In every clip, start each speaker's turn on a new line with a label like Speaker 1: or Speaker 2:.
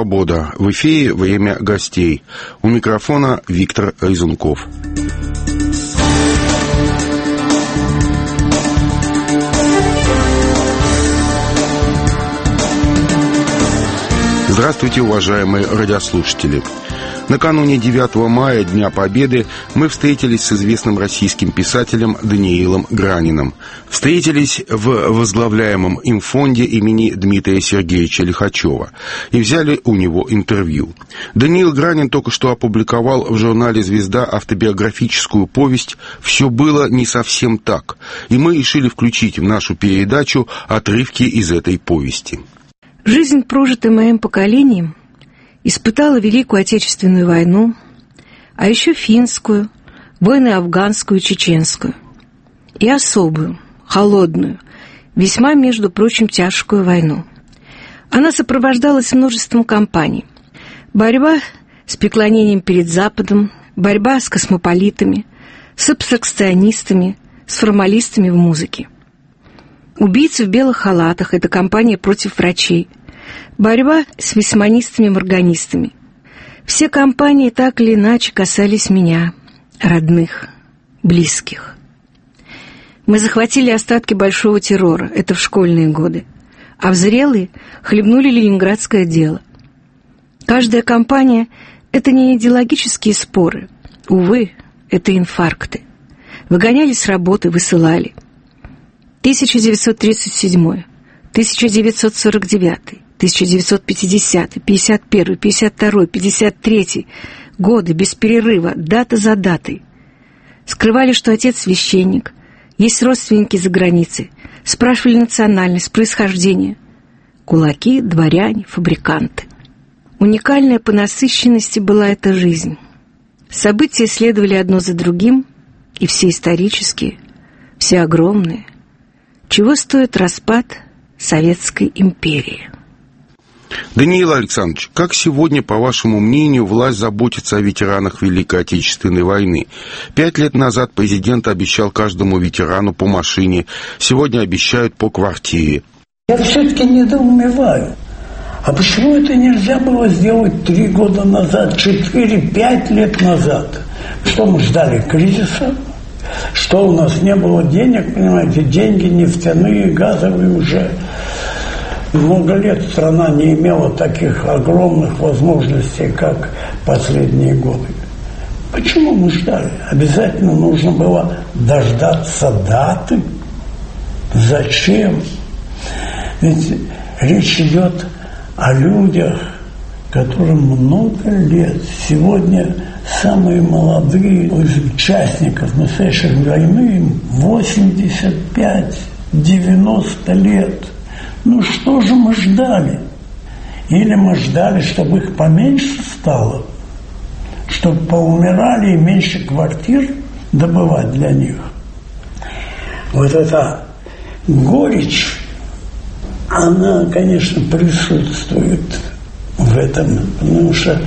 Speaker 1: «Свобода». В эфире «Время гостей». У микрофона Виктор Резунков. Здравствуйте, уважаемые радиослушатели. Накануне 9 мая, Дня Победы, мы встретились с известным российским писателем Даниилом Граниным. Встретились в возглавляемом им фонде имени Дмитрия Сергеевича Лихачева и взяли у него интервью. Даниил Гранин только что опубликовал в журнале «Звезда» автобиографическую повесть «Все было не совсем так», и мы решили включить в нашу передачу отрывки из этой повести.
Speaker 2: Жизнь, прожитая моим поколением, испытала Великую Отечественную войну, а еще финскую, войны афганскую и чеченскую, и особую, холодную, весьма, между прочим, тяжкую войну. Она сопровождалась множеством кампаний. Борьба с преклонением перед Западом, борьба с космополитами, с абстракционистами, с формалистами в музыке. «Убийцы в белых халатах» — это кампания против врачей. Борьба с весьманистами-морганистами. Все кампании так или иначе касались меня, родных, близких. Мы захватили остатки большого террора, это в школьные годы, а в зрелые хлебнули ленинградское дело. Каждая кампания — это не идеологические споры, увы, это инфаркты. Выгоняли с работы, высылали. 1937, 1949, 1950, 51, 52, 53 годы без перерыва, дата за датой. Скрывали, что отец священник, есть родственники за границей, спрашивали национальность, происхождение. Кулаки, дворяне, фабриканты. Уникальная по насыщенности была эта жизнь. События следовали одно за другим, и все исторические, все огромные. Чего стоит распад Советской империи?
Speaker 1: Даниил Александрович, как сегодня, по вашему мнению, власть заботится о ветеранах Великой Отечественной войны? 5 лет назад президент обещал каждому ветерану по машине, сегодня обещают по квартире.
Speaker 3: Я все-таки недоумеваю. А почему это нельзя было сделать 3 года назад, 4-5 лет назад? Что мы ждали кризиса? Что у нас не было денег, понимаете, деньги нефтяные, газовые уже. Много лет страна не имела таких огромных возможностей, как последние годы. Почему мы ждали? Обязательно нужно было дождаться даты. Зачем? Ведь речь идет о людях, которым много лет. Сегодня самые молодые из участников настоящей войны, им 85-90 лет. Ну что же мы ждали? Или мы ждали, чтобы их поменьше стало? Чтобы поумирали и меньше квартир добывать для них? Вот эта горечь, она, конечно, присутствует в этом, потому что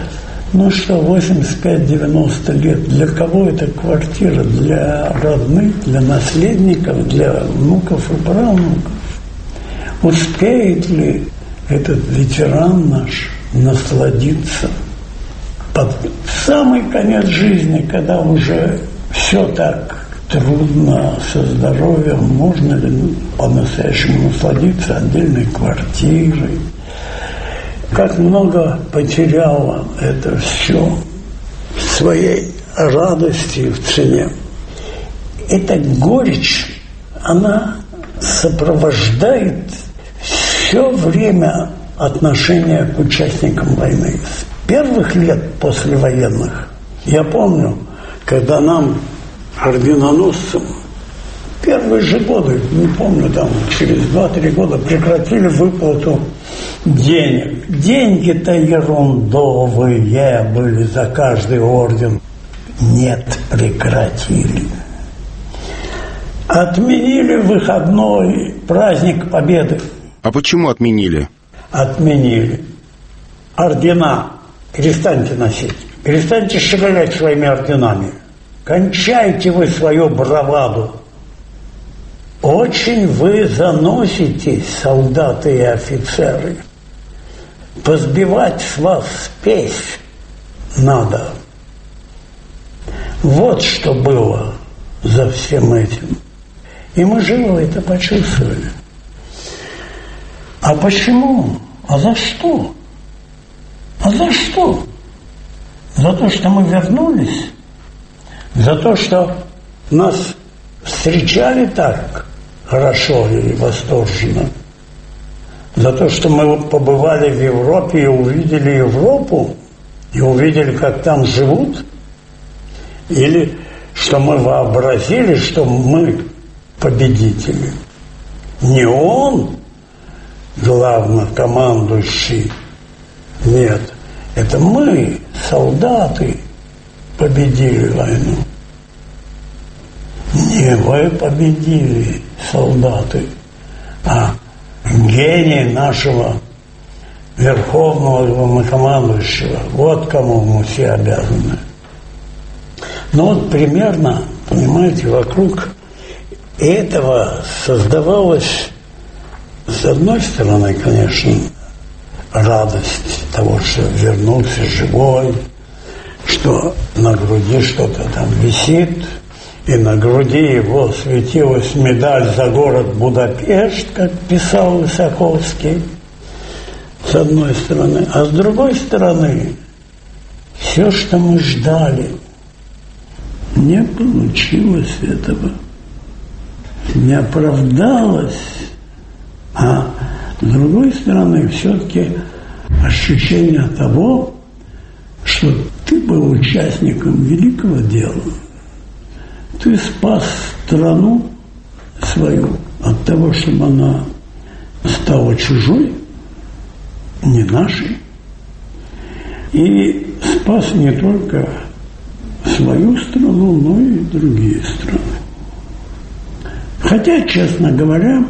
Speaker 3: 85-90 лет, для кого это квартира? Для родных, для наследников, для внуков и правнуков? Успеет ли этот ветеран наш насладиться под самый конец жизни, когда уже все так трудно со здоровьем, можно ли по-настоящему насладиться отдельной квартирой? Как много потеряло это все своей радости в цене. Эта горечь, она сопровождает все время отношения к участникам войны. С первых лет послевоенных, я помню, когда нам, орденоносцам, первые же годы, не помню, там через 2-3 года прекратили выплату денег. Деньги-то ерундовые были за каждый орден. Нет, прекратили. Отменили выходной праздник Победы.
Speaker 1: А почему отменили?
Speaker 3: Отменили. Ордена перестаньте носить. Перестаньте шевелять своими орденами. Кончайте вы свою браваду. Очень вы заноситесь, солдаты и офицеры. позбивать с вас спесь надо. Вот что было за всем этим. И мы живо это почувствовали. А почему? А за что? А за что? За то, что мы вернулись? За то, что нас встречали так хорошо и восторженно? За то, что мы побывали в Европе и увидели Европу? И увидели, как там живут? Или что мы вообразили, что мы победители? Не он главнокомандующий. Нет, это мы, солдаты, победили войну. Не вы победили, солдаты, а гений нашего верховного главнокомандующего. Вот кому мы все обязаны. Но вот примерно, понимаете, вокруг этого создавалась, с одной стороны, конечно, радость того, что вернулся живой, что на груди что-то там висит, и на груди его светилась медаль за город Будапешт, как писал Высоковский, с одной стороны. А с другой стороны, все, что мы ждали, не получилось этого, не оправдалось. А с другой стороны, все-таки ощущение того, что ты был участником великого дела. Ты спас страну свою от того, чтобы она стала чужой, не нашей. И спас не только свою страну, но и другие страны. Хотя, честно говоря,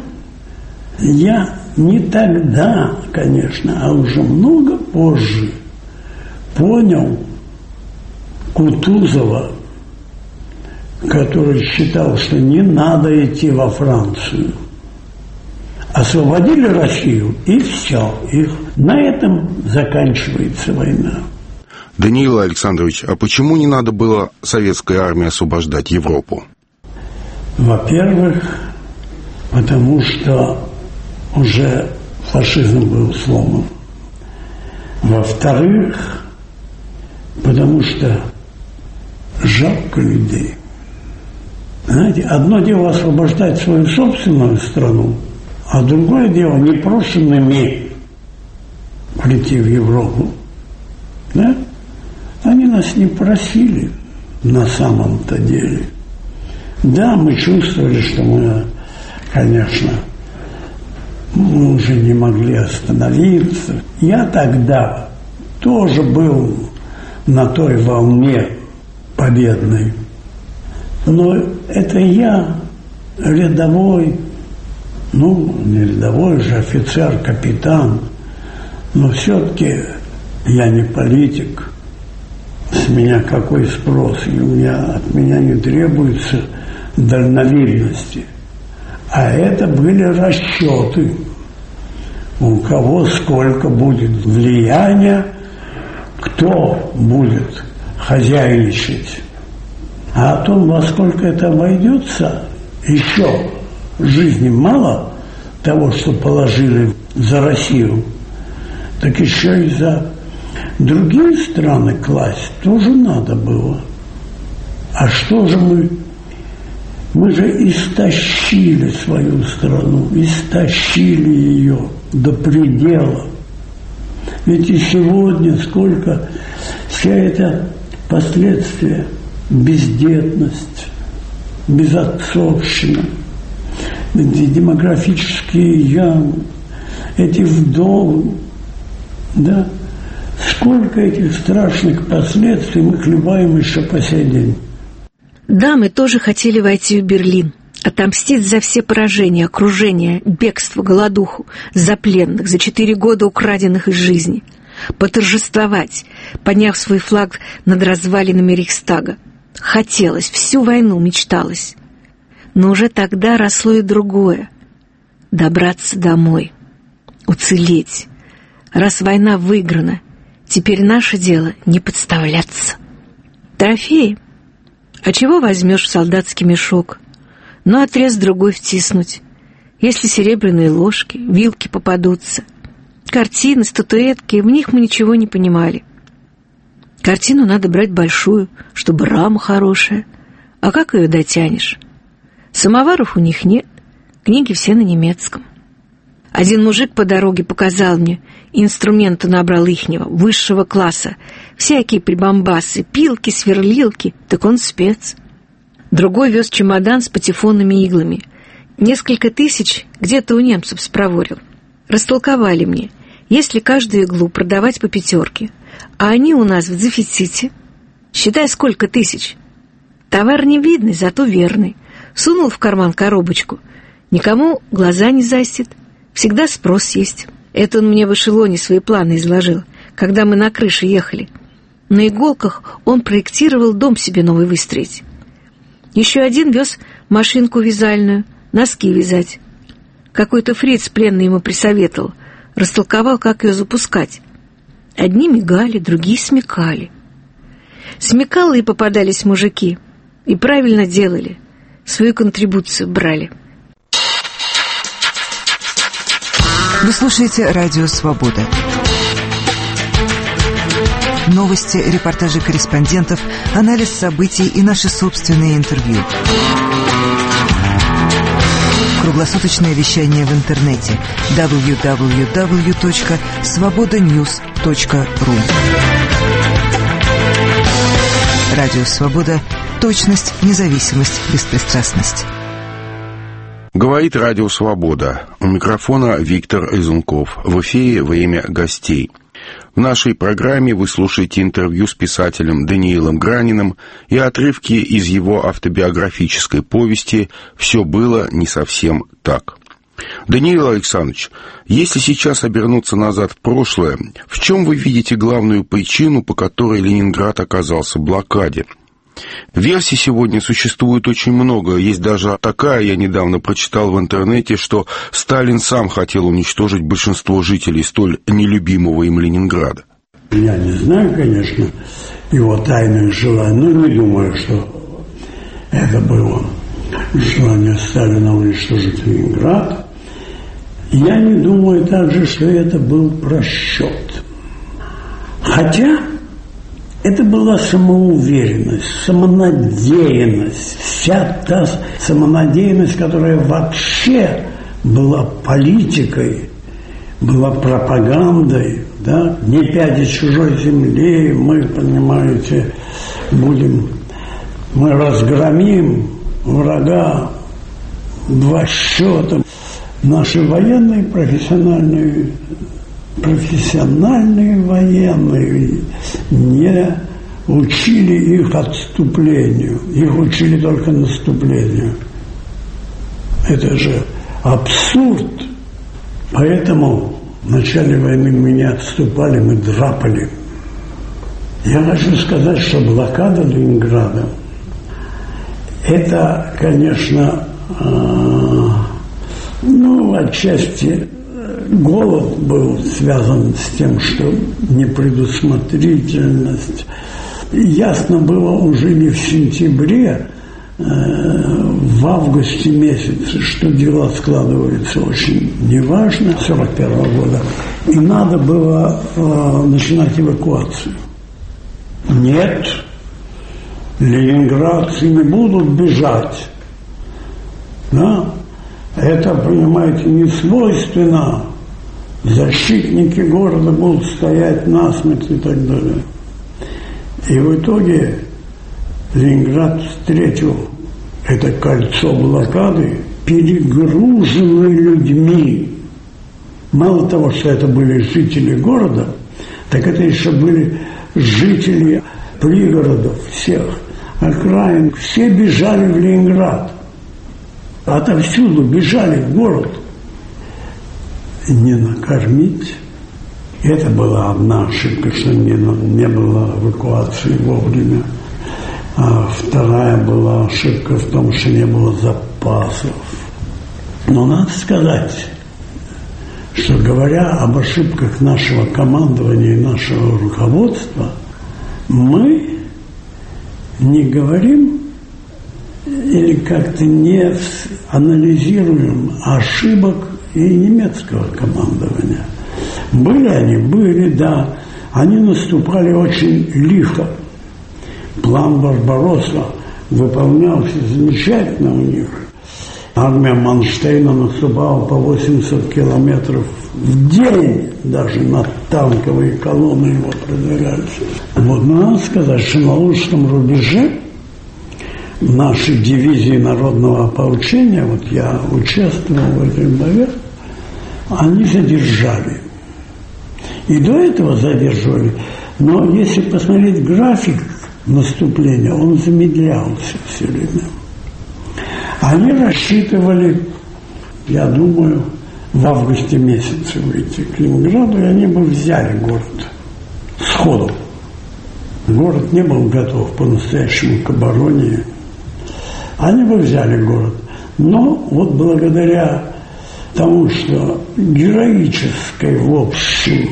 Speaker 3: я не тогда, конечно, а уже много позже понял Кутузова, который считал, что не надо идти во Францию. Освободили Россию, и все. И на этом заканчивается война.
Speaker 1: Даниил Александрович, а почему не надо было советской армии освобождать Европу?
Speaker 3: Во-первых, потому что уже фашизм был сломан. Во-вторых, потому что жалко людей. Знаете, одно дело освобождать свою собственную страну, а другое дело непрошенными прийти в Европу. Да? Они нас не просили на самом-то деле. Да, мы чувствовали, что мы, конечно, мы уже не могли остановиться. Я тогда тоже был на той волне победной. Но это я, рядовой, не рядовой же, офицер, капитан, но все-таки я не политик. С меня какой спрос? И от меня не требуется дальновидности. А это были расчеты. У кого сколько будет влияния, кто будет хозяйничать. А о том, во сколько это обойдется, еще жизни мало того, что положили за Россию, так еще и за другие страны класть тоже надо было. А что же мы? Мы же истощили свою страну, истощили ее до предела. Ведь и сегодня сколько вся эта последствия, бездетность, безотцовщина, эти демографические ямы, эти вдовы, да, сколько этих страшных последствий мы хлебаем еще по сей день.
Speaker 2: Да, мы тоже хотели войти в Берлин, отомстить за все поражения, окружение, бегство, голодуху, за пленных, за 4 года украденных из жизни, поторжествовать, подняв свой флаг над развалинами Рейхстага. Хотелось, всю войну мечталось. Но уже тогда росло и другое — добраться домой, уцелеть, Раз война выиграна, теперь наше дело не подставляться. Трофеи? А чего возьмешь в солдатский мешок? Ну, отрез другой втиснуть. Если серебряные ложки, вилки попадутся. Картины, статуэтки, в них мы ничего не понимали. Картину надо брать большую, чтобы рама хорошая. А как ее дотянешь? Самоваров у них нет, книги все на немецком. Один мужик по дороге показал мне, инструменты набрал ихнего, высшего класса, всякие прибамбасы, пилки, сверлилки, так он спец. Другой вез чемодан с патефонными иглами. Несколько тысяч где-то у немцев спроворил. Растолковали мне, если каждую иглу продавать по 5, а они у нас в дефиците, считай, сколько тысяч. Товар не видный, зато верный. Сунул в карман коробочку, никому глаза не застит, всегда спрос есть. Это он мне в эшелоне свои планы изложил, когда мы на крыше ехали. На иголках он проектировал дом себе новый выстроить. Еще один вез машинку вязальную, носки вязать. Какой-то фриц пленный ему присоветовал, растолковал, как ее запускать. Одни мигали, другие смекали. Смекалы и попадались мужики, и правильно делали, свою контрибуцию брали.
Speaker 4: Вы слушаете «Радио Свобода». Новости, репортажи корреспондентов, анализ событий и наши собственные интервью. Круглосуточное вещание в интернете www.svobodanews.ru. Радио Свобода. Точность, независимость, беспристрастность.
Speaker 1: Говорит Радио Свобода. У микрофона Виктор Изунков. В эфире «Время гостей». В нашей программе вы слушаете интервью с писателем Даниилом Граниным и отрывки из его автобиографической повести «Все было не совсем так». Даниил Александрович, если сейчас обернуться назад в прошлое, в чем вы видите главную причину, по которой Ленинград оказался в блокаде? Версий сегодня существует очень много. Есть даже такая, я недавно прочитал в интернете, что Сталин сам хотел уничтожить большинство жителей столь нелюбимого им Ленинграда.
Speaker 3: Я не знаю, конечно, его тайных желаний, но не думаю, что это было желание Сталина уничтожить Ленинград. Я не думаю также, что это был просчет. Хотя это была самоуверенность, самонадеянность, вся та самонадеянность, которая вообще была политикой, была пропагандой, да, не пяди чужой земли, мы, понимаете, мы разгромим врага в 2 счета. Наши военные, профессиональные военные не учили их отступлению, их учили только наступлению. Это же абсурд. Поэтому в начале войны мы не отступали, мы драпали. Я хочу сказать, что блокада Ленинграда – это, конечно, отчасти голод был связан с тем, что непредусмотрительность. Ясно было уже не в сентябре, в августе месяце, что дела складываются очень неважно, 1941 года, и надо было начинать эвакуацию. Нет, ленинградцы не будут бежать. Да? Это, понимаете, не свойственно. Защитники города будут стоять насмерть и так далее. И в итоге Ленинград встретил это кольцо блокады, перегруженной людьми. Мало того, что это были жители города, так это еще были жители пригородов всех, окраин. Все бежали в Ленинград. Отовсюду бежали в город. Не накормить. Это была одна ошибка, что не было эвакуации вовремя. А вторая была ошибка в том, что не было запасов. Но надо сказать, что, говоря об ошибках нашего командования и нашего руководства, мы не говорим или как-то не анализируем ошибок и немецкого командования. Были они? Были, да. Они наступали очень лихо. План Барбаросса выполнялся замечательно у них. Армия Манштейна наступала по 80 километров в день, даже на танковые колонны его продвигались. Вот надо сказать, что на Лужском рубеже нашей дивизии народного ополчения, вот я участвовал в этих боях, они задержали. И до этого задерживали. Но если посмотреть график наступления, он замедлялся все время. Они рассчитывали, я думаю, в августе месяце выйти к Ленинграду, и они бы взяли город сходу. Город не был готов по-настоящему к обороне. Они бы взяли город. Но вот благодаря тому, что героической, в общем,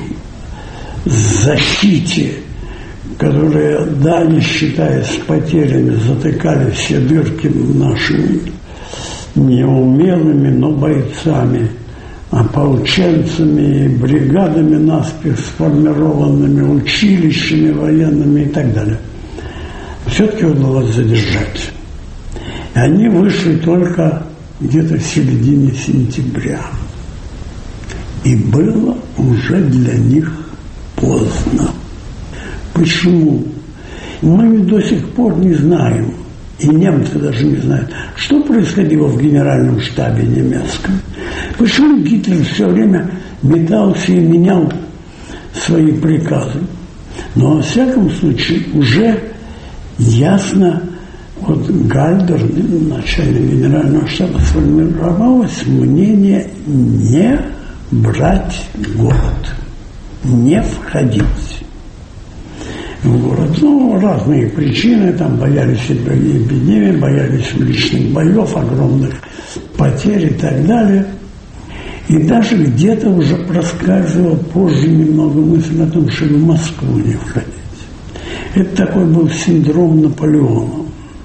Speaker 3: защите, которые, да, не считаясь потерями, затыкали все дырки нашими неумелыми, но бойцами, ополченцами, бригадами наспех сформированными, училищами военными и так далее. Все-таки удалось задержать. И они вышли только где-то в середине сентября. И было уже для них поздно. Почему? Мы до сих пор не знаем, и немцы даже не знают, что происходило в генеральном штабе немецком. Почему Гитлер все время метался и менял свои приказы. Но, во всяком случае, уже ясно, вот Гальдер, начальник генерального штаба, сформировалось мнение не брать город, не входить в город. Ну, разные причины, там боялись эпидемии, боялись уличных боев, огромных потерь и так далее. И даже где-то уже проскальзывала позже немного мысль о том, что в Москву не входить. Это такой был синдром Наполеона.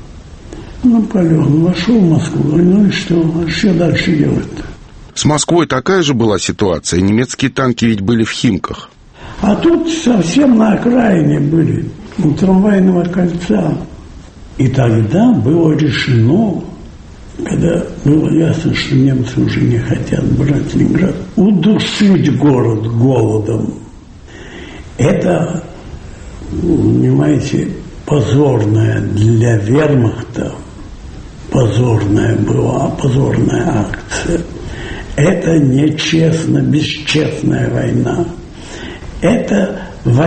Speaker 3: Наполеон вошел в Москву, ну и что? А что дальше делать-то?
Speaker 1: С Москвой такая же была ситуация. Немецкие танки ведь были в Химках.
Speaker 3: А тут совсем на окраине были, у трамвайного кольца. И тогда было решено, когда было ясно, что немцы уже не хотят брать Ленинград, удушить город голодом. Это, понимаете, позорная для вермахта, позорная акция. Это нечестно, бесчестная война. Это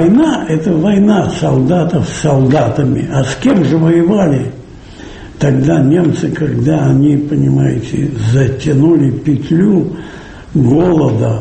Speaker 3: война солдатов с солдатами. А с кем же воевали тогда немцы, когда они, понимаете, затянули петлю голода?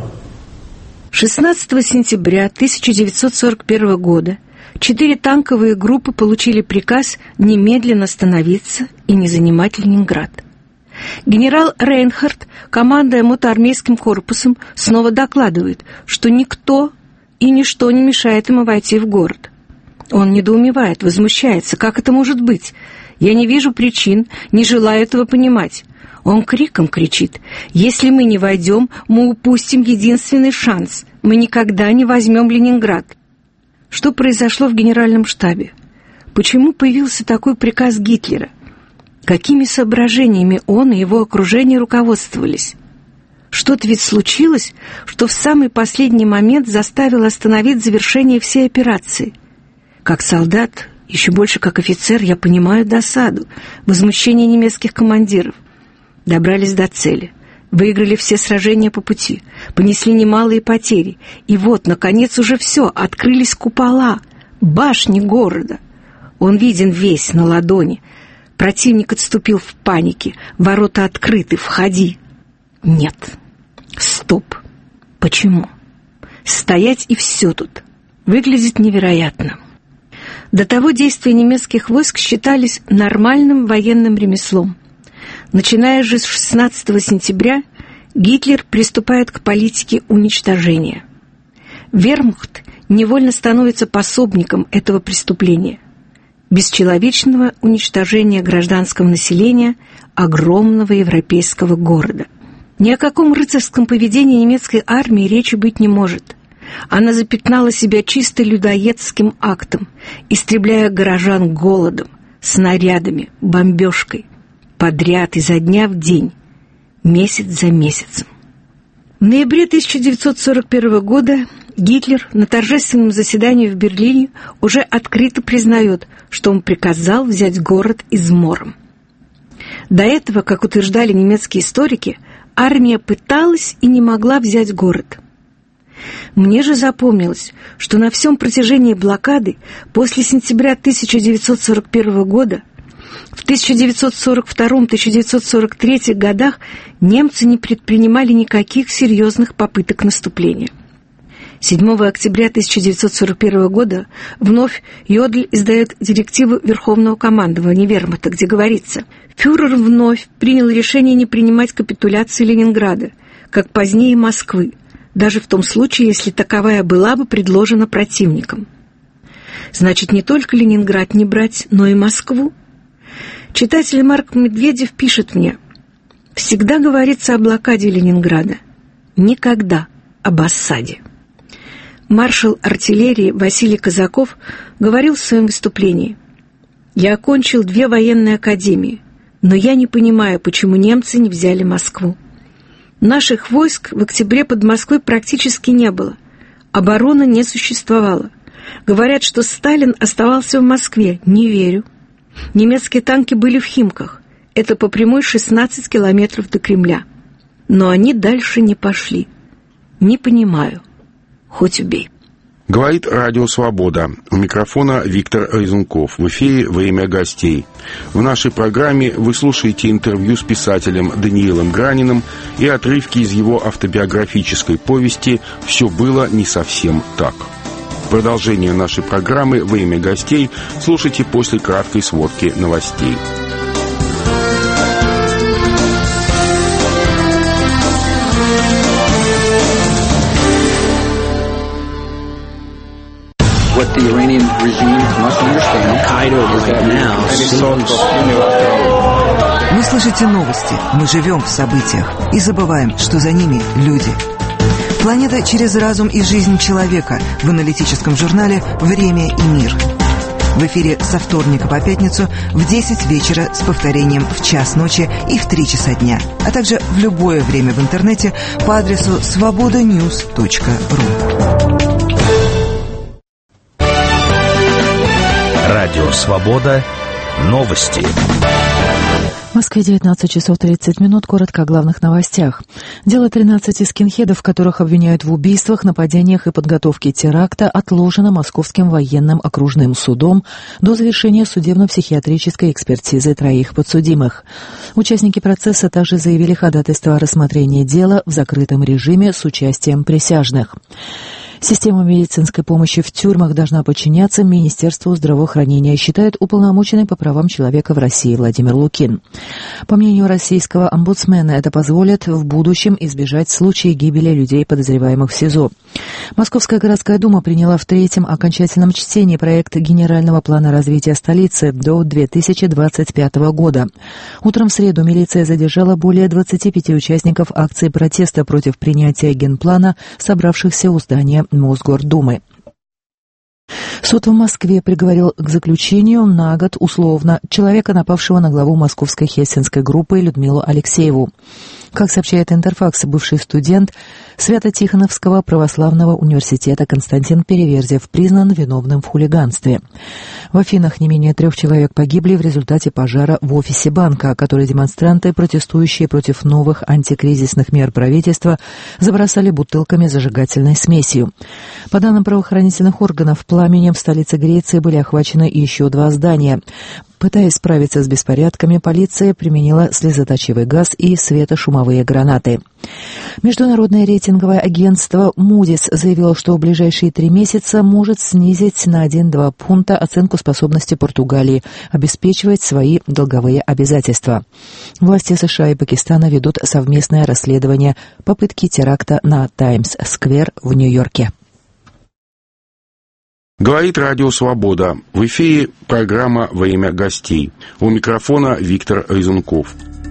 Speaker 2: 16 сентября 1941 года 4 танковые группы получили приказ немедленно остановиться и не занимать Ленинград. Генерал Рейнхард, командуя мотоармейским корпусом, снова докладывает, что никто и ничто не мешает ему войти в город. Он недоумевает, возмущается. Как это может быть? Я не вижу причин, не желаю этого понимать. Он криком кричит: если мы не войдем, мы упустим единственный шанс. Мы никогда не возьмем Ленинград. Что произошло в генеральном штабе? Почему появился такой приказ Гитлера? Какими соображениями он и его окружение руководствовались? Что-то ведь случилось, что в самый последний момент заставило остановить завершение всей операции. Как солдат, еще больше как офицер, я понимаю досаду, возмущение немецких командиров. Добрались до цели, выиграли все сражения по пути, понесли немалые потери. И вот, наконец, уже все, открылись купола, башни города. Он виден весь на ладони. Противник отступил в панике. Ворота открыты, входи. Нет. Стоп. Почему? Стоять и все тут. Выглядит невероятно. До того действия немецких войск считались нормальным военным ремеслом. Начиная же с 16 сентября Гитлер приступает к политике уничтожения. Вермахт невольно становится пособником этого преступления. Бесчеловечного уничтожения гражданского населения огромного европейского города. Ни о каком рыцарском поведении немецкой армии речи быть не может. Она запятнала себя чисто людоедским актом, истребляя горожан голодом, снарядами, бомбежкой, подряд изо дня в день, месяц за месяцем. В ноябре 1941 года Гитлер на торжественном заседании в Берлине уже открыто признает, что он приказал взять город измором. До этого, как утверждали немецкие историки, армия пыталась и не могла взять город. Мне же запомнилось, что на всем протяжении блокады после сентября 1941 года в 1942-1943 годах немцы не предпринимали никаких серьезных попыток наступления. 7 октября 1941 года вновь Йодль издает директиву Верховного командования Вермахта, где говорится: «Фюрер вновь принял решение не принимать капитуляции Ленинграда, как позднее Москвы, даже в том случае, если таковая была бы предложена противником». Значит, не только Ленинград не брать, но и Москву? Читатель Марк Медведев пишет мне: «Всегда говорится о блокаде Ленинграда, никогда об осаде». Маршал артиллерии Василий Казаков говорил в своем выступлении: «Я окончил 2 военные академии, но я не понимаю, почему немцы не взяли Москву. Наших войск в октябре под Москвой практически не было, обороны не существовало. Говорят, что Сталин оставался в Москве, не верю. Немецкие танки были в Химках, это по прямой 16 километров до Кремля. Но они дальше не пошли. Не понимаю. Хоть убей».
Speaker 1: Говорит Радио Свобода. У микрофона Виктор Резунков. В эфире «Время гостей». В нашей программе вы слушаете интервью с писателем Даниилом Граниным и отрывки из его автобиографической повести «Все было не совсем так». Продолжение нашей программы «Время гостей» слушайте после краткой сводки новостей.
Speaker 5: What the Iranian regime must understand is that now
Speaker 4: Вы слышите новости, мы живем в событиях и забываем, что за ними люди. Планета через разум и жизнь человека в аналитическом журнале «Время и мир». В эфире со вторника по пятницу в 10 вечера с повторением в 1:00 ночи и в 3 часа дня, а также в любое время в интернете по адресу svobodanews.ru.
Speaker 6: Радио «Свобода». Новости.
Speaker 7: В Москве 19 часов 30 минут. Коротко о главных новостях. Дело 13 скинхедов, которых обвиняют в убийствах, нападениях и подготовке теракта, отложено Московским военным окружным судом до завершения судебно-психиатрической экспертизы 3 подсудимых. Участники процесса также заявили ходатайство о рассмотрении дела в закрытом режиме с участием присяжных. Система медицинской помощи в тюрьмах должна подчиняться Министерству здравоохранения, считает уполномоченный по правам человека в России Владимир Лукин. По мнению российского омбудсмена, это позволит в будущем избежать случаев гибели людей, подозреваемых в СИЗО. Московская городская дума приняла в 3-м окончательном чтении проект генерального плана развития столицы до 2025 года. Утром в среду милиция задержала более 25 участников акции протеста против принятия генплана, собравшихся у здания Мосгордумы. Суд в Москве приговорил к заключению на год условно человека, напавшего на главу московской хельсинской группы Людмилу Алексееву. Как сообщает Интерфакс, бывший студент Свято-Тихоновского православного университета Константин Переверзев признан виновным в хулиганстве. В Афинах не менее 3 человек погибли в результате пожара в офисе банка, который демонстранты, протестующие против новых антикризисных мер правительства, забросали бутылками с зажигательной смесью. По данным правоохранительных органов, пламенем в столице Греции были охвачены еще 2 здания. Пытаясь справиться с беспорядками, полиция применила слезоточивый газ и светошумовые гранаты. Международное рейтинговое агентство Moody's заявило, что в ближайшие 3 месяца может снизить на 1-2 пункта оценку способности Португалии обеспечивать свои долговые обязательства. Власти США и Пакистана ведут совместное расследование попытки теракта на Таймс-сквер в Нью-Йорке.
Speaker 1: Говорит Радио Свобода. В эфире программа «Время гостей». У микрофона Виктор Резунков.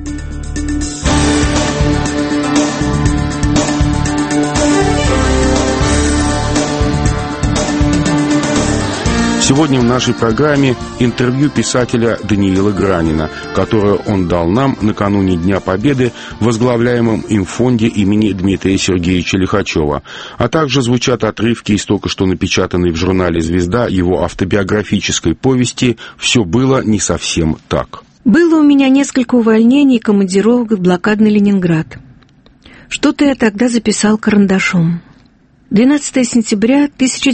Speaker 1: Сегодня в нашей программе интервью писателя Даниила Гранина, которое он дал нам накануне Дня Победы в возглавляемом им фонде имени Дмитрия Сергеевича Лихачева. А также звучат отрывки из только что напечатанной в журнале «Звезда» его автобиографической повести «Все было не совсем так».
Speaker 2: Было у меня несколько увольнений и командировок в блокадный Ленинград. Что-то я тогда записал карандашом. 12 сентября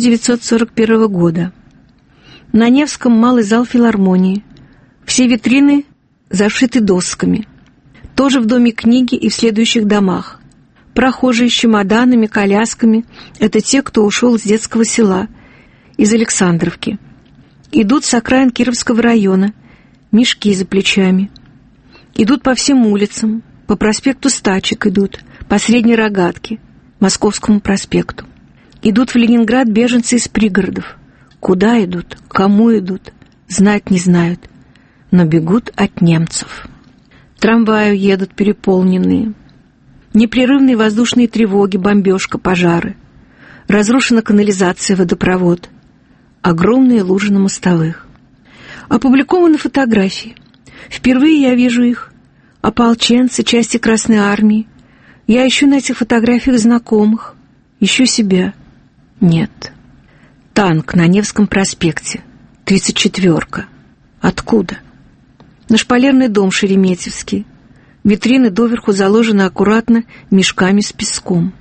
Speaker 2: 1941 года. На Невском малый зал филармонии. Все витрины зашиты досками. Тоже в Доме книги и в следующих домах. Прохожие с чемоданами, колясками — это те, кто ушел из детского села, из Александровки. Идут с окраин Кировского района, мешки за плечами. Идут по всем улицам, по проспекту Стачек идут, по Средней Рогатке, Московскому проспекту. Идут в Ленинград беженцы из пригородов. Куда идут, кому идут, знать не знают, но бегут от немцев. Трамваи едут переполненные. Непрерывные воздушные тревоги, бомбежка, пожары. Разрушена канализация, водопровод. Огромные лужи на мостовых. Опубликованы фотографии. Впервые я вижу их. Ополченцы, части Красной Армии. Я ищу на этих фотографиях знакомых. Ищу себя. Нет. Танк на Невском проспекте. 34-ка. Откуда? На шпалерный дом Шереметьевский. Витрины доверху заложены аккуратно мешками с песком.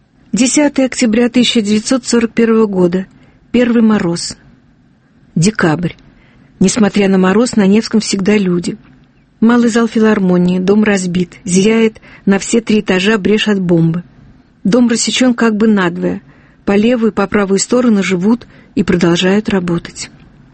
Speaker 2: 10 октября 1941 года. Первый мороз. Декабрь. Несмотря на мороз, на Невском всегда люди. Малый зал филармонии, дом разбит, зияет на все 3 этажа брешь от бомбы. Дом рассечен как бы надвое. По левую и по правую сторону живут и продолжают работать.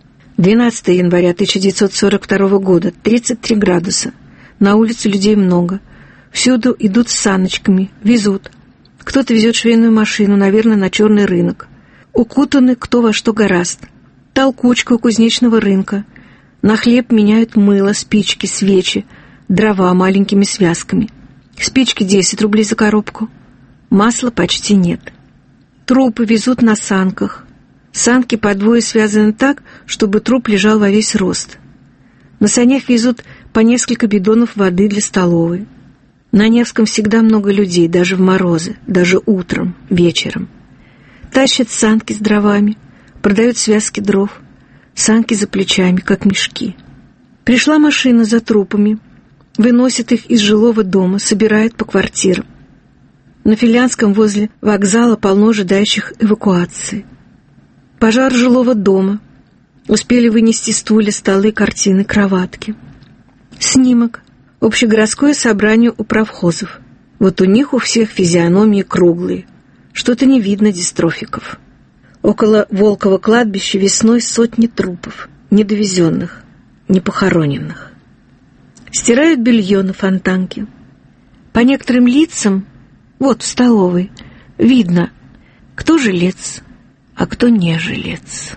Speaker 2: 12 января 1942 года, 33 градуса. На улице людей много. Всюду идут с саночками, везут. Кто-то везет швейную машину, наверное, на черный рынок. Укутаны кто во что гораст. Толкучка у кузнечного рынка. На хлеб меняют мыло, спички, свечи, дрова маленькими связками. Спички 10 рублей за коробку. Масла почти нет. Трупы везут на санках. Санки по двое связаны так, чтобы труп лежал во весь рост. На санях везут по несколько бидонов воды для столовой. На Невском всегда много людей, даже в морозы, даже утром, вечером. Тащат санки с дровами, продают связки дров, санки за плечами, как мешки. Пришла машина за трупами, выносит их из жилого дома, собирает по квартирам. На Филянском возле вокзала полно ожидающих эвакуации. Пожар жилого дома. Успели вынести стулья, столы, картины, кроватки. Снимок. Общегородское собрание у правхозов. Вот у них у всех физиономии круглые. Что-то не видно дистрофиков. Около Волкова кладбища весной сотни трупов, недовезенных, непохороненных. Стирают белье на фонтанке. По некоторым лицам, вот в столовой, видно, кто жилец, а кто не жилец.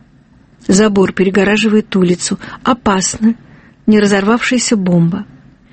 Speaker 2: Забор перегораживает улицу. Опасно. Не разорвавшаяся бомба.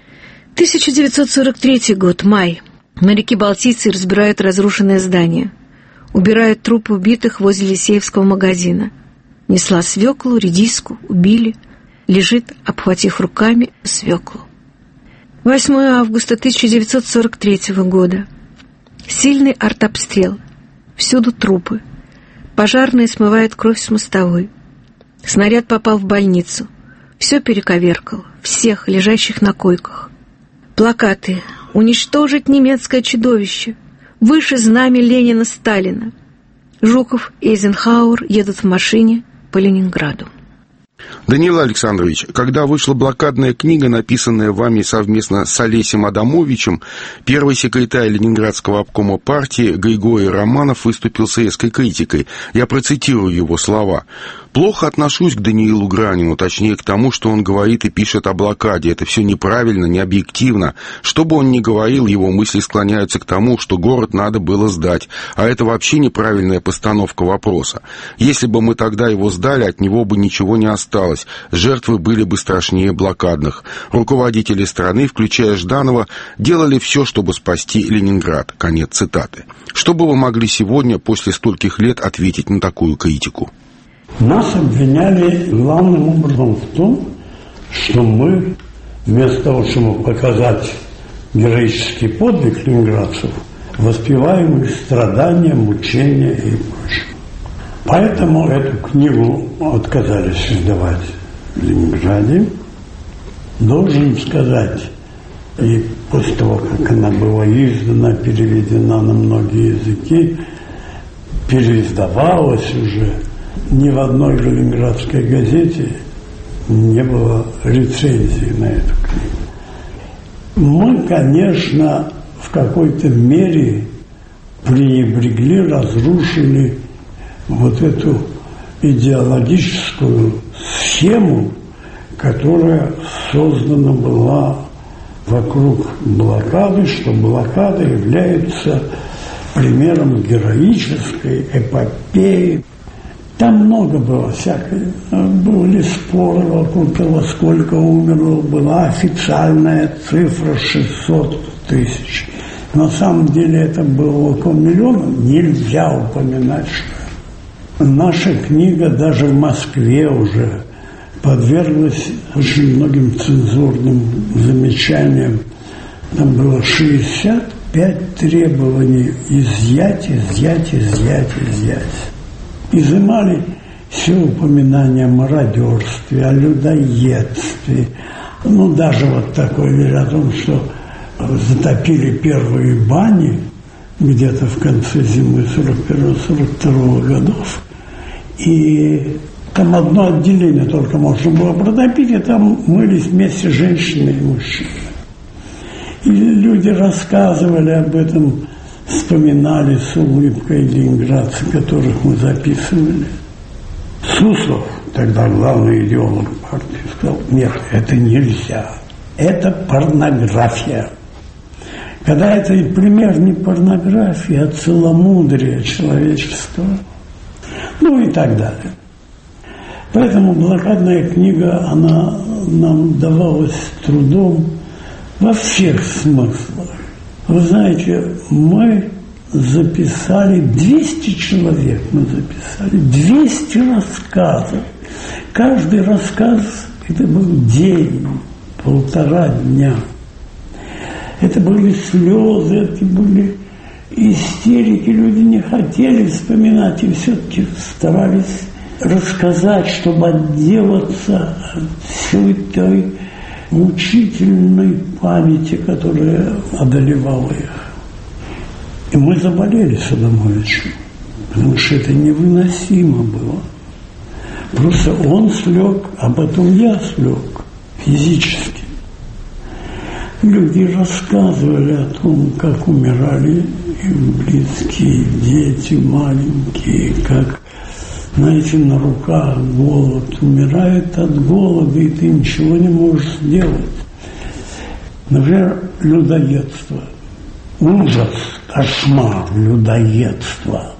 Speaker 2: 1943 год, май. Моряки-балтийцы разбирают разрушенное здание. Убирают трупы убитых возле Лисеевского магазина. Несла свеклу, редиску, убили. Лежит, обхватив руками свеклу. 8 августа 1943 года. Сильный артобстрел. Всюду трупы. Пожарные смывают кровь с мостовой. Снаряд попал в больницу. Все перековеркал. Всех, лежащих на койках. Плакаты. «Уничтожить немецкое чудовище! Выше знамя Ленина-Сталина!» Жуков и Эйзенхауэр едут в машине по Ленинграду.
Speaker 1: Даниил Александрович, когда вышла блокадная книга, написанная вами совместно с Олесем Адамовичем, первый секретарь Ленинградского обкома партии Григорий Романов выступил с резкой критикой. Я процитирую его слова. «Плохо отношусь к Даниилу Гранину, точнее к тому, что он говорит и пишет о блокаде. Это все неправильно, необъективно. Что бы он ни говорил, его мысли склоняются к тому, что город надо было сдать. А это вообще неправильная постановка вопроса. Если бы мы тогда его сдали, от него бы ничего не осталось. Жертвы были бы страшнее блокадных. Руководители страны, включая Жданова, делали все, чтобы спасти Ленинград». Конец цитаты. Что бы вы могли сегодня, после стольких лет, ответить на такую критику?
Speaker 3: Нас обвиняли главным образом в том, что мы, вместо того, чтобы показать героический подвиг ленинградцев, воспеваем их страдания, мучения и прочее. Поэтому эту книгу отказались издавать в Ленинграде. Должен сказать, и после того, как она была издана, переведена на многие языки, переиздавалась уже, ни в одной ленинградской газете не было рецензии на эту книгу. Мы, конечно, в какой-то мере пренебрегли, разрушили вот эту идеологическую схему, которая создана была вокруг блокады, что блокада является примером героической эпопеи. Там много было всякой. Были споры вокруг того, сколько умерло. Была официальная цифра 600 тысяч. На самом деле это было около миллиона. Нельзя упоминать, что наша книга даже в Москве уже подверглась очень многим цензурным замечаниям. Там было 65 требований изъять. Изымали все упоминания о мародерстве, о людоедстве. Даже вот такое говорят о том, что затопили первые бани где-то в конце зимы 41-42 годов. И там одно отделение только можно было протопить, и там мылись вместе женщины и мужчины. И люди рассказывали об этом, вспоминали с улыбкой ленинградцы, которых мы записывали. Суслов, тогда главный идеолог партии, сказал: нет, это нельзя, это порнография. Когда это пример не порнографии, а целомудрия человечества, и так далее. Поэтому блокадная книга, она нам давалась трудом во всех смыслах. Вы знаете, мы записали 200 человек, 200 рассказов. Каждый рассказ – это был день, 1,5 дня. Это были слезы, это были истерики. Люди не хотели вспоминать и все-таки старались рассказать, чтобы отделаться от всей той мучительной памяти, которая одолевала их. И мы заболели с Адамовичем, потому что это невыносимо было. Просто он слег, а потом я слег физически. Люди рассказывали о том, как умирали их близкие, дети маленькие, как, знаете, на руках голод, умирает от голода, и ты ничего не можешь сделать. Например, людоедство. Ужас, кошмар, людоедство.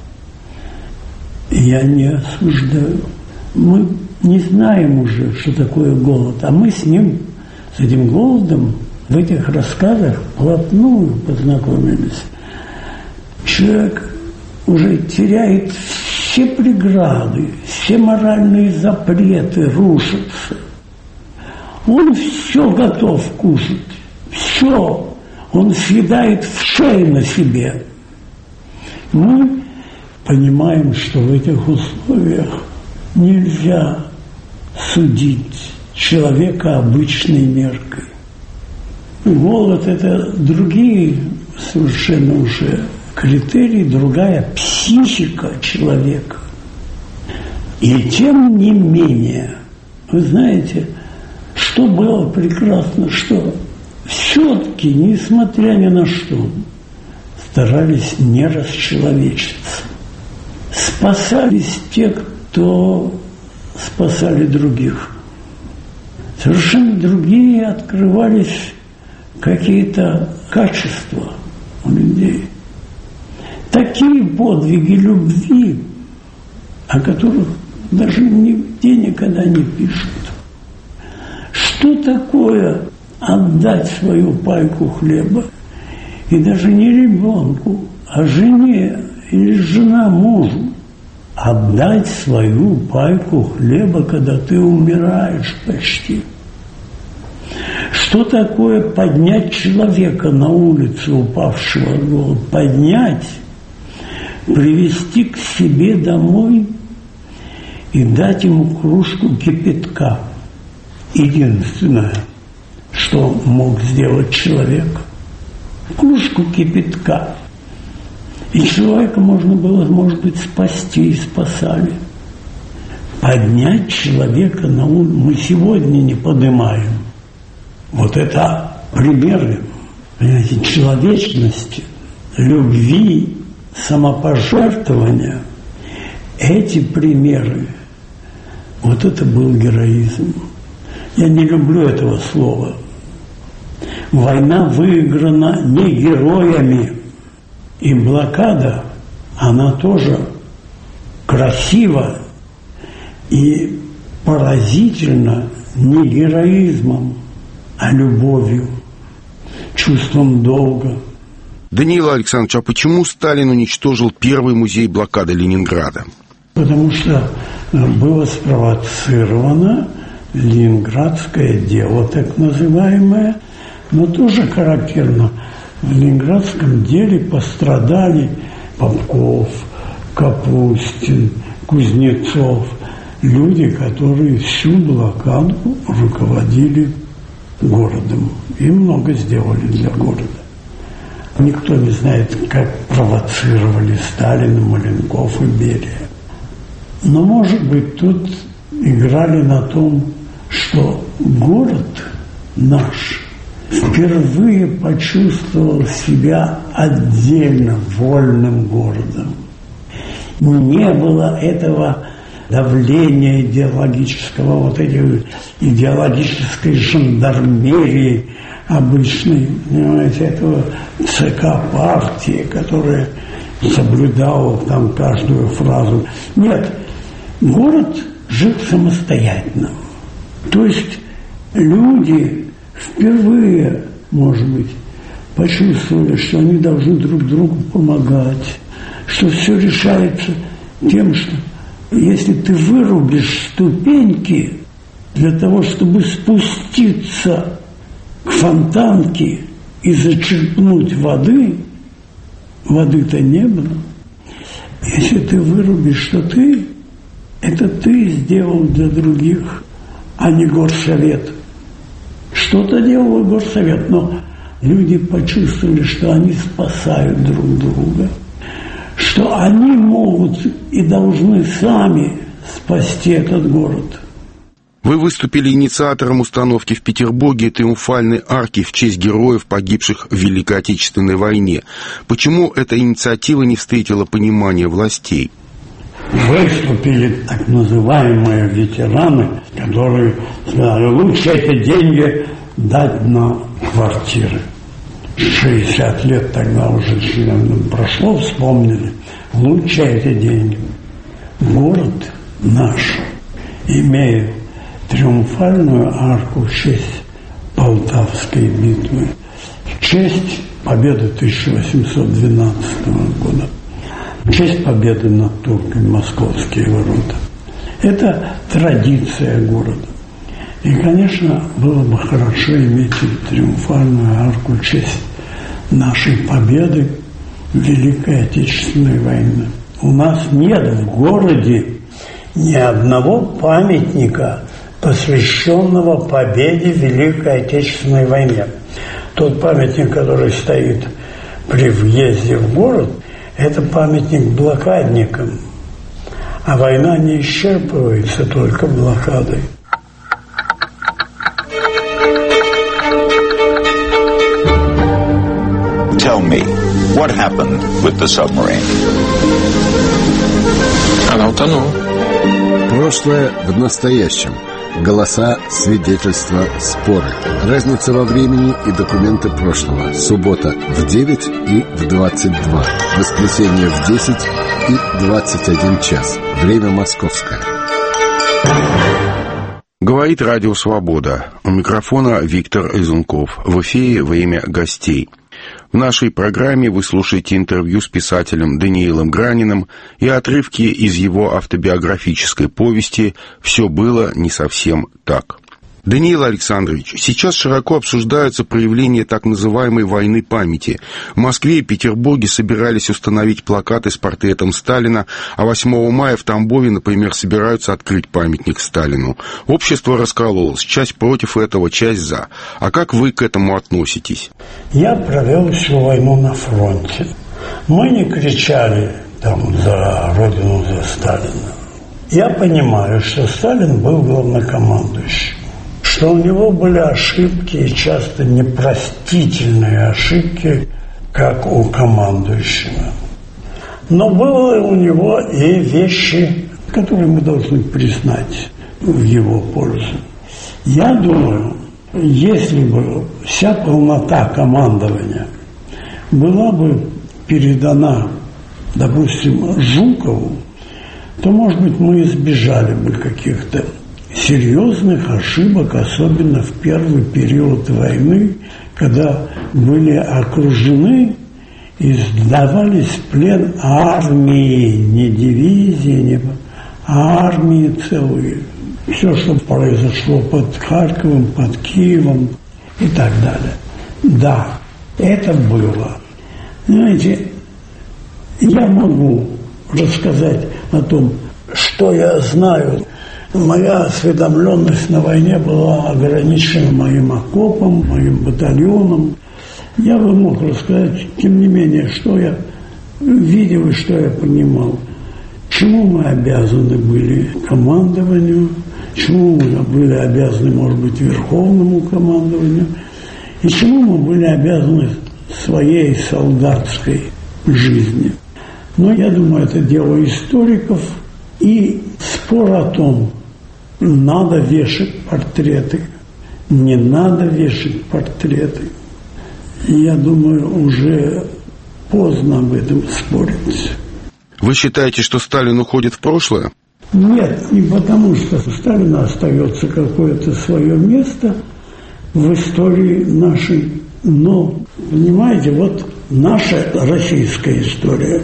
Speaker 3: Я не осуждаю. Мы не знаем уже, что такое голод, а мы с ним, с этим голодом, в этих рассказах вплотную познакомились. Человек уже теряет все преграды, все моральные запреты рушатся. Он все готов кушать, все. Он съедает все на себе. Мы понимаем, что в этих условиях нельзя судить человека обычной меркой. Голод – это другие совершенно уже критерии, другая психика человека. И тем не менее Вы знаете, что было прекрасно, что все-таки, несмотря ни на что, старались не расчеловечиться. Спасались те, кто спасали других. Совершенно другие открывались какие-то качества у людей. Такие подвиги любви, о которых даже нигде никогда не пишут. Что такое отдать свою пайку хлеба, и даже не ребенку, а жене или жена мужу, отдать свою пайку хлеба, когда ты умираешь почти? Что такое поднять человека на улице, упавшего от голода? Поднять, привести к себе домой и дать ему кружку кипятка. Единственное, что мог сделать человек. Кружку кипятка. И человека можно было, может быть, спасти, и спасали. Поднять человека на улицу мы сегодня не поднимаем. Вот это примеры, понимаете, человечности, любви, самопожертвования. Эти примеры, вот это был героизм. Я не люблю этого слова. Война выиграна не героями. И блокада, она тоже красива и поразительна не героизмом, а любовью, чувством долга.
Speaker 1: Даниил Александрович, а почему Сталин уничтожил первый музей блокады Ленинграда?
Speaker 3: Потому что было спровоцировано ленинградское дело, так называемое, но тоже характерно. В ленинградском деле пострадали Попков, Капустин, Кузнецов, люди, которые всю блокаду руководили городом и много сделали для города. Никто не знает, как провоцировали Сталина, Маленков и Берия. Но, может быть, тут играли на том, что город наш впервые почувствовал себя отдельно вольным городом. Не было этого давления идеологического, вот этой идеологической жандармерии обычной, понимаете, этого ЦК партии, которая соблюдала там каждую фразу. Нет, город жил самостоятельно. То есть люди впервые, может быть, почувствовали, что они должны друг другу помогать, что все решается тем, что если ты вырубишь ступеньки для того, чтобы спуститься к фонтанке и зачерпнуть воды, воды-то не было. Если ты вырубишь, что это ты сделал для других, а не горсовет. Что-то делал горсовет, но люди почувствовали, что они спасают друг друга, что они могут и должны сами спасти этот город.
Speaker 1: Вы выступили инициатором установки в Петербурге триумфальной арки в честь героев, погибших в Великой Отечественной войне. Почему эта инициатива не встретила понимания властей?
Speaker 3: Выступили так называемые ветераны, которые сказали, лучше эти деньги дать на квартиры. 60 лет тогда уже прошло, вспомнили. Лучше эти деньги. Город наш, имея триумфальную арку в честь Полтавской битвы, в честь победы 1812 года, в честь победы над турками, Московские ворота. Это традиция города. И, конечно, было бы хорошо иметь триумфальную арку в честь нашей победы в Великой Отечественной войне. У нас нет в городе ни одного памятника, посвященного победе в Великой Отечественной войне. Тот памятник, который стоит при въезде в город, это памятник блокадникам. А война не исчерпывается только блокадой.
Speaker 8: me, what happened with the submarine?
Speaker 9: Она утонула.
Speaker 10: Прошлое в настоящем. Голоса, свидетельства, споры. Разница во времени и документы прошлого. Суббота в 9 и в 22. Воскресенье в 10 и 21 час. Время московское.
Speaker 1: Говорит Радио Свобода. У микрофона Виктор Изунков. В эфире «Время гостей». В нашей программе вы слушаете интервью с писателем Даниилом Граниным и отрывки из его автобиографической повести «Все было не совсем так». Даниил Александрович, сейчас широко обсуждаются проявления так называемой «войны памяти». В Москве и Петербурге собирались установить плакаты с портретом Сталина, а 8 мая в Тамбове, например, собираются открыть памятник Сталину. Общество раскололось, часть против этого, часть за. А как вы к этому относитесь?
Speaker 3: Я провел всю войну на фронте. Мы не кричали там за Родину, за Сталина. Я понимаю, что Сталин был главнокомандующим, что у него были ошибки, и часто непростительные ошибки, как у командующего. Но было у него и вещи, которые мы должны признать в его пользу. Я думаю, если бы вся полнота командования была бы передана, допустим, Жукову, то, может быть, мы избежали бы каких-то серьезных ошибок, особенно в первый период войны, когда были окружены и сдавались в плен армии, не дивизии, не армии целые. Все, что произошло под Харьковом, под Киевом и так далее. Да, это было. Знаете, я могу рассказать о том, что я знаю. Моя осведомленность на войне была ограничена моим окопом, моим батальоном. Я бы мог рассказать, тем не менее, что я видел и что я понимал. Чему мы обязаны были командованию, чему мы были обязаны, может быть, верховному командованию, и чему мы были обязаны своей солдатской жизни. Но я думаю, это дело историков. И спор о том, надо вешать портреты, не надо вешать портреты, я думаю, уже поздно об этом спорить.
Speaker 1: Вы считаете, что Сталин уходит в прошлое?
Speaker 3: Нет, не потому, что у Сталина остается какое-то свое место в истории нашей. Но, понимаете, вот наша российская история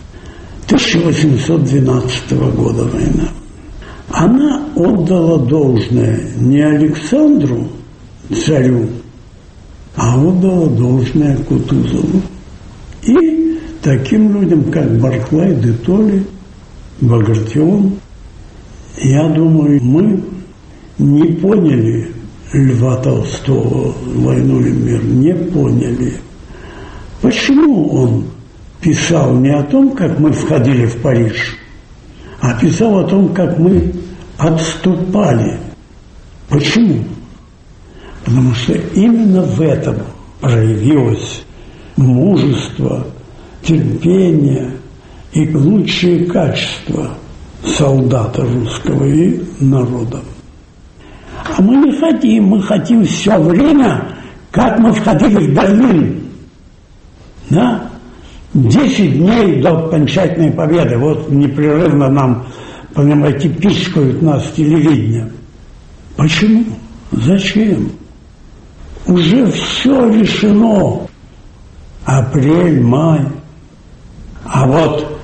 Speaker 3: 1812 года война. Она отдала должное не Александру, царю, а отдала должное Кутузову. И таким людям, как Барклай де Толли, Багратион, я думаю, мы не поняли Льва Толстого, «Войну и мир», не поняли. Почему он писал не о том, как мы входили в Париж, а писал о том, как мы отступали. Почему? Потому что именно в этом проявилось мужество, терпение и лучшие качества солдата русского и народа. А мы не хотим, мы хотим все время, как мы входили в Берлин. Да? 10 дней до окончательной победы. Вот непрерывно нам, понимаете, пичкают нас телевидение. Почему? Зачем? Уже все решено. Апрель, май. А вот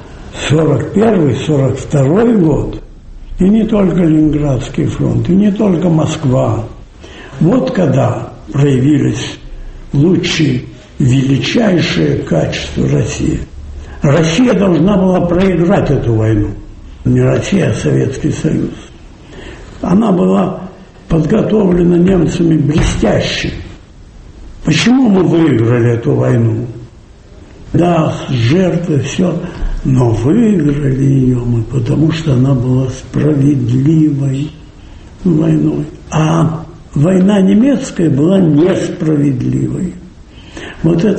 Speaker 3: 41-42 год, и не только Ленинградский фронт, и не только Москва. Вот когда проявились лучшие, величайшее качество России. Россия должна была проиграть эту войну. Не Россия, а Советский Союз. Она была подготовлена немцами блестяще. Почему мы выиграли эту войну? Да, жертвы, все, но выиграли ее мы, потому что она была справедливой войной. А война немецкая была несправедливой. Вот это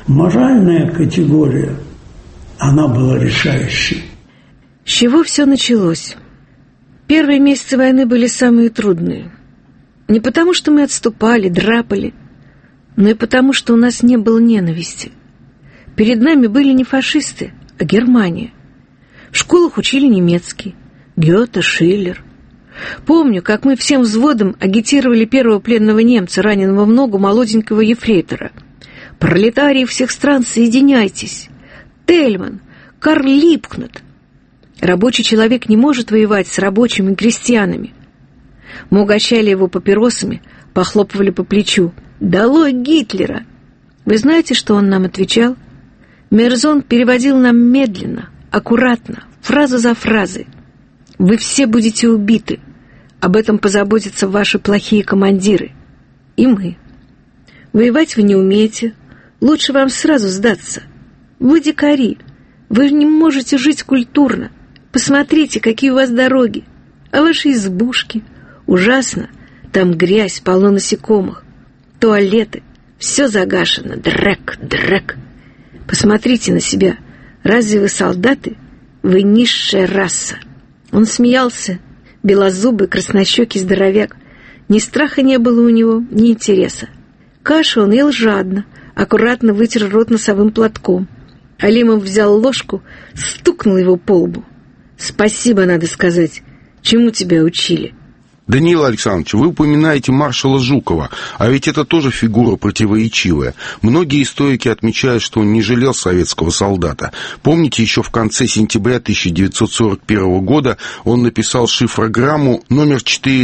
Speaker 3: Моральная категория, она была решающей.
Speaker 2: С чего все началось? Первые месяцы войны были самые трудные. Не потому, что мы отступали, драпали, но и потому, что у нас не было ненависти. Перед нами были не фашисты, а Германия. В школах учили немецкий, Гёте, Шиллер. Помню, как мы всем взводом агитировали первого пленного немца, раненого в ногу молоденького ефрейтора. «Пролетарии всех стран, соединяйтесь! Тельман, Карл Липкнут!» Рабочий человек не может воевать с рабочими и крестьянами. Мы угощали его папиросами, похлопывали по плечу. «Долой Гитлера!» Вы знаете, что он нам отвечал? Мерзон переводил нам медленно, аккуратно, фразу за фразой. «Вы все будете убиты. Об этом позаботятся ваши плохие командиры. И мы. Воевать вы не умеете. Лучше вам сразу сдаться. Вы дикари. Вы не можете жить культурно. Посмотрите, какие у вас дороги. А ваши избушки. Ужасно. Там грязь, полно насекомых. Туалеты. Все загашено. Дрек, дрек. Посмотрите на себя. Разве вы солдаты? Вы низшая раса». Он смеялся, белозубый, краснощекий здоровяк. Ни страха не было у него, ни интереса. Кашу он ел жадно, аккуратно вытер рот носовым платком. Алимов взял ложку, стукнул его по лбу. «Спасибо, надо сказать. Чему тебя учили?»
Speaker 1: Даниил Александрович, вы упоминаете маршала Жукова, а ведь это тоже фигура противоречивая. Многие историки отмечают, что он не жалел советского солдата. Помните, еще в конце сентября 1941 года он написал шифрограмму номер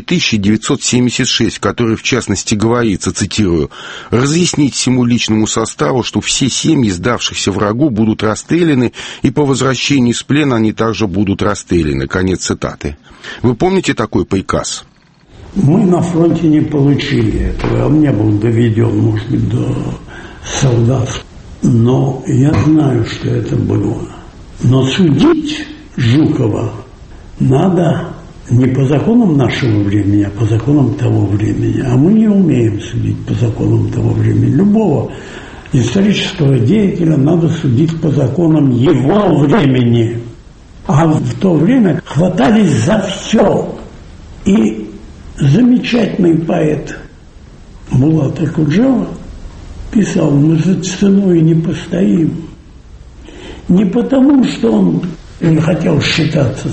Speaker 1: 4976, в которой, в частности, говорится, цитирую, «разъяснить всему личному составу, что все семьи, сдавшихся врагу, будут расстреляны, и по возвращении с плена они также будут расстреляны». Конец цитаты. Вы помните такой приказ?
Speaker 3: Мы на фронте не получили этого. Он не был доведен, может быть, до солдат. Но я знаю, что это было. Но судить Жукова надо не по законам нашего времени, а по законам того времени. А мы не умеем судить по законам того времени. Любого исторического деятеля надо судить по законам его времени. А в то время хватались за все. И замечательный поэт Булат Акуджава писал: «Мы за ценой не постоим». Не потому, что он не хотел считаться,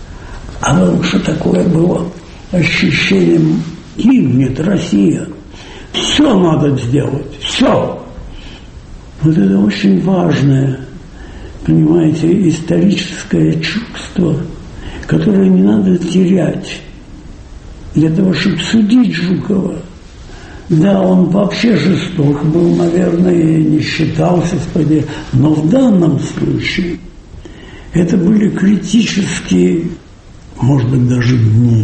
Speaker 3: а потому что такое было ощущением: гибнет Россия. Все надо сделать, все. Вот это очень важное, понимаете, историческое чувство, которое не надо терять для того, чтобы судить Жукова. Да, он вообще жесток был, наверное, и не считался, но в данном случае это были критические, может быть, даже дни,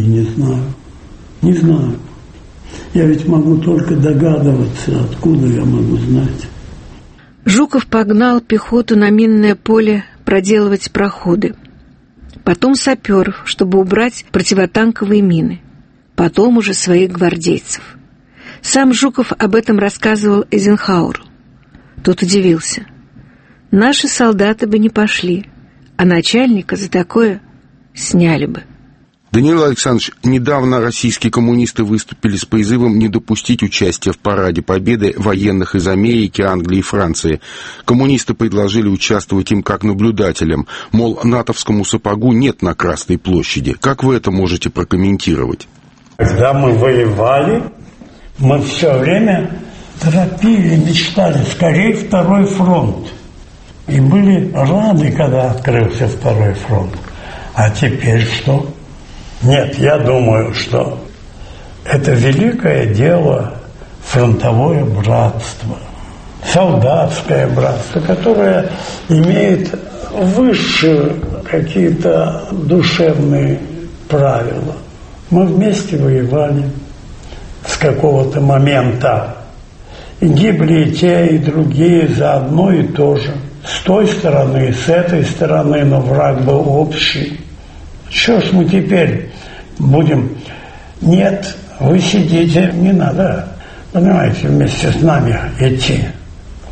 Speaker 3: не знаю. Я ведь могу только догадываться, откуда я могу знать.
Speaker 2: Жуков погнал пехоту на минное поле проделывать проходы. Потом саперов, чтобы убрать противотанковые мины. Потом уже своих гвардейцев. Сам Жуков об этом рассказывал Эйзенхауэру. Тот удивился. Наши солдаты бы не пошли, а начальника за такое сняли бы.
Speaker 1: Даниил Александрович, недавно российские коммунисты выступили с призывом не допустить участия в параде Победы военных из Америки, Англии и Франции. Коммунисты предложили участвовать им как наблюдателям, мол, натовскому сапогу нет на Красной площади. Как вы это можете прокомментировать?
Speaker 3: Когда мы воевали, мы все время торопили, мечтали, скорее второй фронт. И были рады, когда открылся второй фронт. А теперь что? Нет, я думаю, что это великое дело фронтовое братство, солдатское братство, которое имеет высшие какие-то душевные правила. Мы вместе воевали с какого-то момента. И гибли и те, и другие за одно и то же. С той стороны, и с этой стороны, но враг был общий. Что ж мы теперь будем? Нет, вы сидите, не надо, понимаете, вместе с нами идти.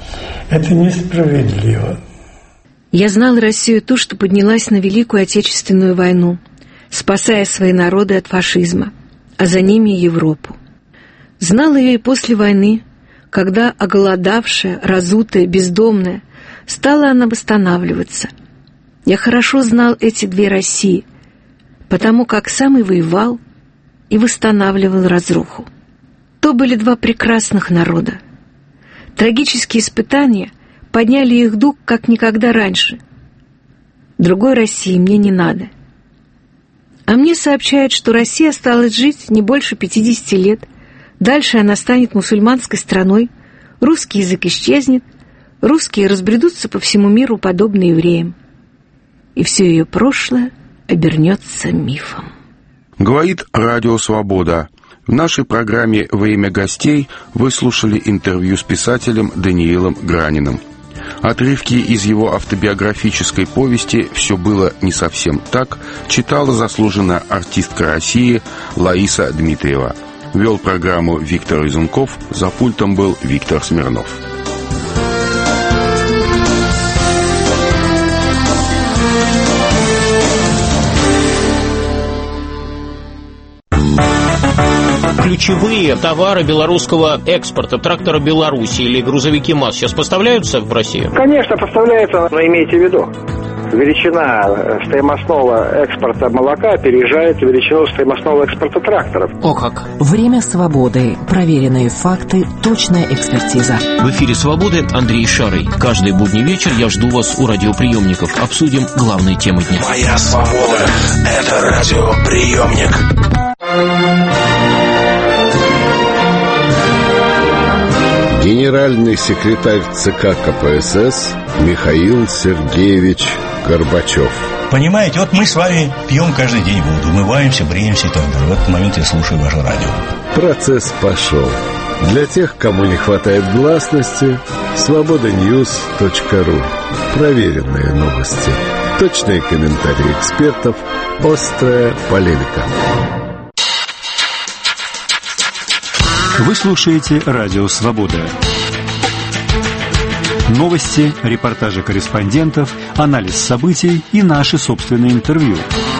Speaker 3: Это несправедливо.
Speaker 2: Я знал Россию ту, что поднялась на Великую Отечественную войну, спасая свои народы от фашизма, а за ними Европу. Знал ее и после войны, когда оголодавшая, разутая, бездомная, стала она восстанавливаться. Я хорошо знал эти две России, потому как сам и воевал, и восстанавливал разруху. То были два прекрасных народа. Трагические испытания подняли их дух, как никогда раньше. Другой России мне не надо. А мне сообщают, что Россия осталась жить не больше 50 лет. Дальше она станет мусульманской страной, русский язык исчезнет, русские разбредутся по всему миру, подобно евреям. И все ее прошлое обернется мифом.
Speaker 1: Говорит Радио Свобода. В нашей программе «Во имя гостей» вы слушали интервью с писателем Даниилом Граниным. Отрывки из его автобиографической повести «Все было не совсем так» читала заслуженная артистка России Лаиса Дмитриева. Вел программу Виктор Изунков, за пультом был Виктор Смирнов.
Speaker 9: Ключевые товары белорусского экспорта, трактора Беларуси или грузовики МАЗ сейчас поставляются в Россию?
Speaker 11: Конечно, поставляются, но имейте в виду, величина стоимостного экспорта молока опережает величину стоимостного экспорта тракторов.
Speaker 9: О как!
Speaker 7: Время свободы. Проверенные факты, точная экспертиза.
Speaker 9: В эфире «Свободы» Андрей Шарый. Каждый будний вечер я жду вас у радиоприемников. Обсудим главные темы дня.
Speaker 12: Моя свобода – это радиоприемник.
Speaker 10: Генеральный секретарь ЦК КПСС Михаил Сергеевич Горбачев.
Speaker 13: Понимаете, вот мы с вами пьем каждый день воду, умываемся, бреемся и так далее. В этот момент я слушаю ваше радио.
Speaker 10: Процесс пошел. Для тех, кому не хватает гласности, свободаnews.ру. Проверенные новости, точные комментарии экспертов, острая полемика.
Speaker 14: Вы слушаете Радио Свобода. Новости, репортажи корреспондентов, анализ событий и наши собственные интервью.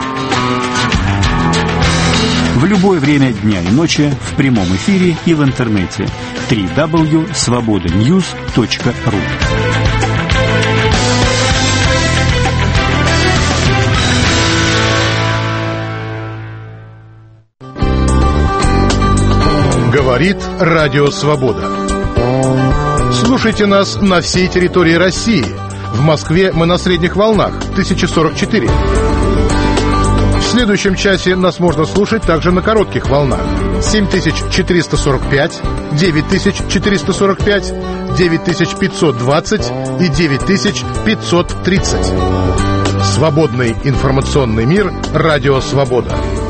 Speaker 14: В любое время дня и ночи, в прямом эфире и в интернете. www.svobodanews.ru.
Speaker 15: Говорит Радио Свобода. Слушайте нас на всей территории России. В Москве мы на средних волнах 1044. В следующем часе нас можно слушать также на коротких волнах 7445, 9445, 9520 и 9530. Свободный информационный мир. Радио Свобода.